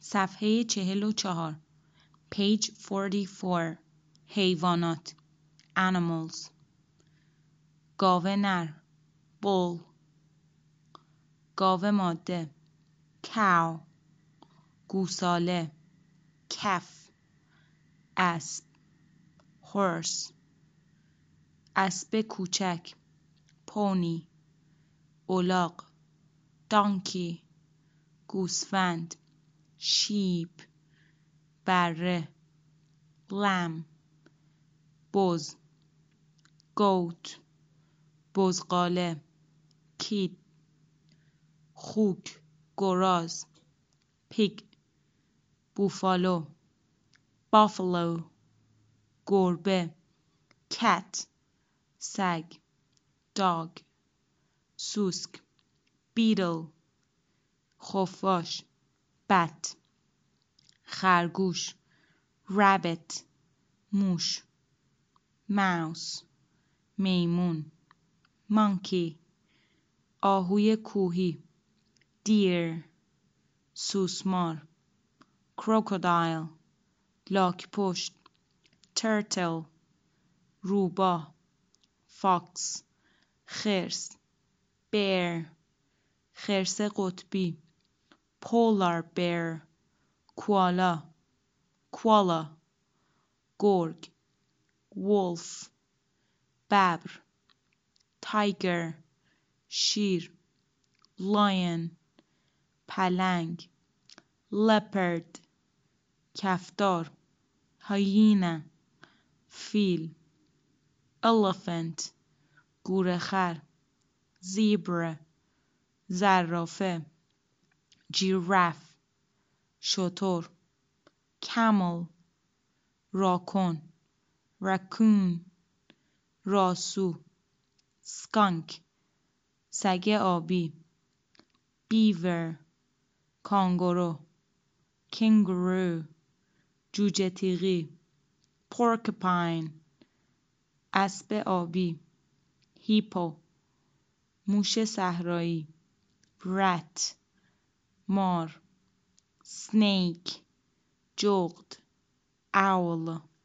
صفحه 44 page 44 حیوانات animals گاو نر bull گاو ماده cow گوساله calf اسب horse اسب کوچک pony الاغ donkey گوسفند sheep بره lamb بز goat بزغاله kid خوک گراز pig بوفالو buffalo گربه cat سگ dog سوسک beetle خفاش bat خرگوش rabbit موش mouse میمون monkey آهوی کوهی deer سوسمار crocodile لاک‌پشت turtle روباه fox خرس bear خرس قطبی polar bear koala گرگ wolf ببر tiger شیر lion پلنگ leopard کفتار hyena فیل elephant گورخر zebra زرافه giraffe شتر camel راکن raccoon راسو skunk سگ آبی beaver کانگورو kangaroo جوجه تیغی porcupine اسب آبی hippo موش صحرایی rat مار snake جغد owl